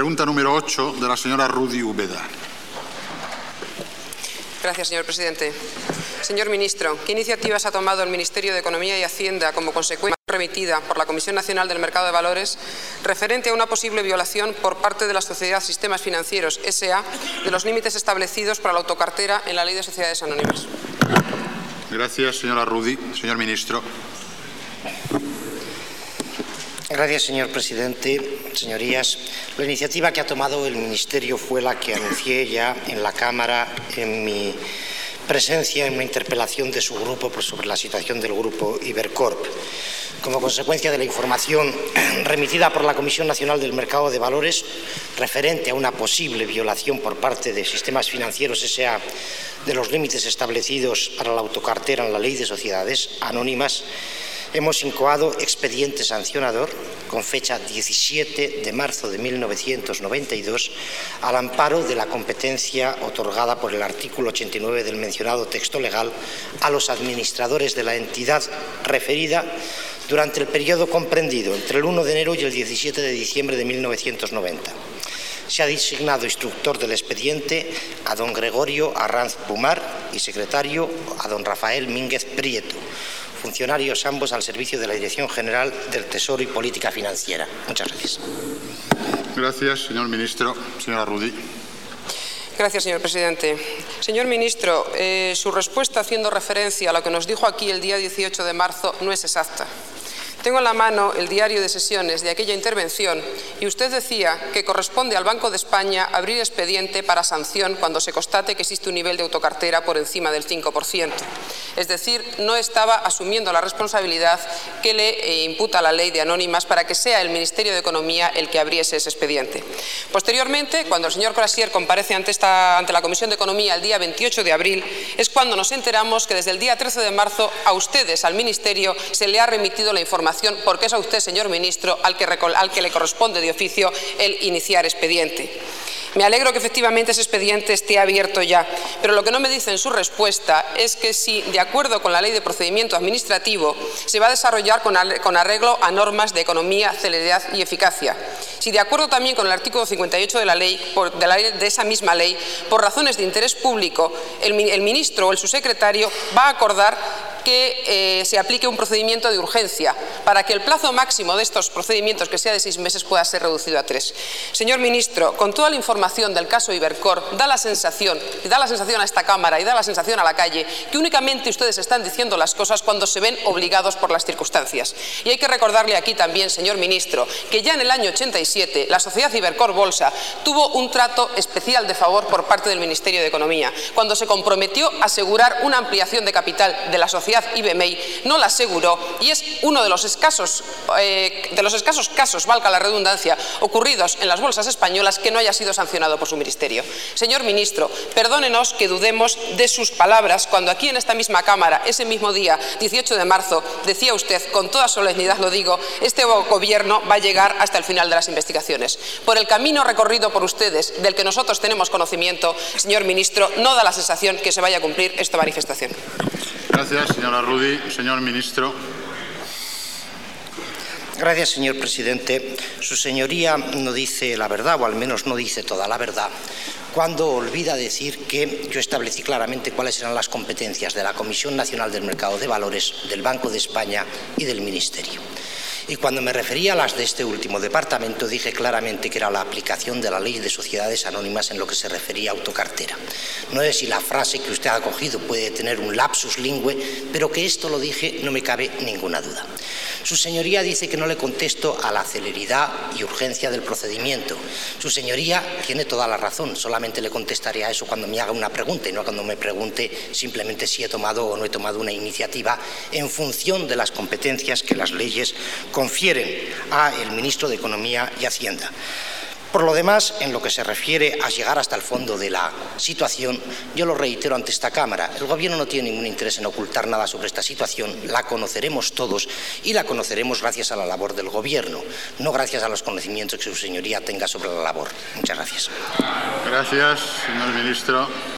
Pregunta número 8 de la señora Rudy Úbeda. Gracias, señor presidente. Señor ministro, ¿qué iniciativas ha tomado el Ministerio de Economía y Hacienda como consecuencia remitida por la Comisión Nacional del Mercado de Valores referente a una posible violación por parte de la Sociedad Sistemas Financieros S.A. de los límites establecidos para la autocartera en la Ley de Sociedades Anónimas? Gracias, señora Rudy. Señor ministro. Gracias, señor presidente. Señorías, la iniciativa que ha tomado el Ministerio fue la que anuncié ya en la Cámara en mi presencia en una interpelación de su grupo sobre la situación del grupo Ibercorp. Como consecuencia de la información remitida por la Comisión Nacional del Mercado de Valores referente a una posible violación por parte de Sistemas Financieros S.A. de los límites establecidos para la autocartera en la Ley de Sociedades Anónimas, hemos incoado expediente sancionador con fecha 17 de marzo de 1992 al amparo de la competencia otorgada por el artículo 89 del mencionado texto legal a los administradores de la entidad referida durante el periodo comprendido entre el 1 de enero y el 17 de diciembre de 1990. Se ha designado instructor del expediente a don Gregorio Arranz Pumar y secretario a don Rafael Mínguez Prieto, funcionarios ambos al servicio de la Dirección General del Tesoro y Política Financiera. Muchas gracias. Gracias, señor ministro. Señora Rudy. Gracias, señor presidente. Señor ministro, su respuesta haciendo referencia a lo que nos dijo aquí el día 18 de marzo no es exacta. Tengo en la mano el diario de sesiones de aquella intervención y usted decía que corresponde al Banco de España abrir expediente para sanción cuando se constate que existe un nivel de autocartera por encima del 5%. Es decir, no estaba asumiendo la responsabilidad que le imputa la ley de anónimas para que sea el Ministerio de Economía el que abriese ese expediente. Posteriormente, cuando el señor Crasier comparece ante la Comisión de Economía el día 28 de abril, es cuando nos enteramos que desde el día 13 de marzo a ustedes, al Ministerio, se le ha remitido la información porque es a usted, señor ministro, al que le corresponde de oficio el iniciar expediente. Me alegro que efectivamente ese expediente esté abierto ya, pero lo que no me dice en su respuesta es que si, de acuerdo con la Ley de Procedimiento Administrativo, se va a desarrollar con arreglo a normas de economía, celeridad y eficacia. Si, de acuerdo también con el artículo 58 de esa misma ley, por razones de interés público, el ministro o el subsecretario va a acordar que se aplique un procedimiento de urgencia para que el plazo máximo de estos procedimientos, que sea de 6 meses, pueda ser reducido a 3. Señor ministro, con toda la información del caso Ibercorp, da la sensación a esta Cámara y da la sensación a la calle que únicamente ustedes están diciendo las cosas cuando se ven obligados por las circunstancias. Y hay que recordarle aquí también, señor ministro, que ya en el año 87 la sociedad Ibercorp Bolsa tuvo un trato especial de favor por parte del Ministerio de Economía, cuando se comprometió a asegurar una ampliación de capital de la sociedad IBMEI, no la aseguró y es uno de los escasos casos, valga la redundancia, ocurridos en las bolsas españolas que no haya sido sancionado por su ministerio. Señor ministro, perdónenos que dudemos de sus palabras cuando aquí en esta misma Cámara, ese mismo día, 18 de marzo, decía usted, con toda solemnidad lo digo, este gobierno va a llegar hasta el final de las investigaciones. Por el camino recorrido por ustedes, del que nosotros tenemos conocimiento, señor ministro, no da la sensación que se vaya a cumplir esta manifestación. Gracias, señora Rudy. Señor ministro. Gracias, señor presidente. Su señoría no dice la verdad, o al menos no dice toda la verdad, cuando olvida decir que yo establecí claramente cuáles eran las competencias de la Comisión Nacional del Mercado de Valores, del Banco de España y del Ministerio. Y cuando me refería a las de este último departamento, dije claramente que era la aplicación de la Ley de Sociedades Anónimas en lo que se refería a autocartera. No sé si la frase que usted ha cogido puede tener un lapsus lingüe, pero que esto lo dije no me cabe ninguna duda. Su señoría dice que no le contesto a la celeridad y urgencia del procedimiento. Su señoría tiene toda la razón, solamente le contestaré a eso cuando me haga una pregunta y no cuando me pregunte simplemente si he tomado o no he tomado una iniciativa en función de las competencias que las leyes confieren al ministro de Economía y Hacienda. Por lo demás, en lo que se refiere a llegar hasta el fondo de la situación, yo lo reitero ante esta Cámara. El Gobierno no tiene ningún interés en ocultar nada sobre esta situación. La conoceremos todos y la conoceremos gracias a la labor del Gobierno, no gracias a los conocimientos que su señoría tenga sobre la labor. Muchas gracias. Gracias, señor ministro.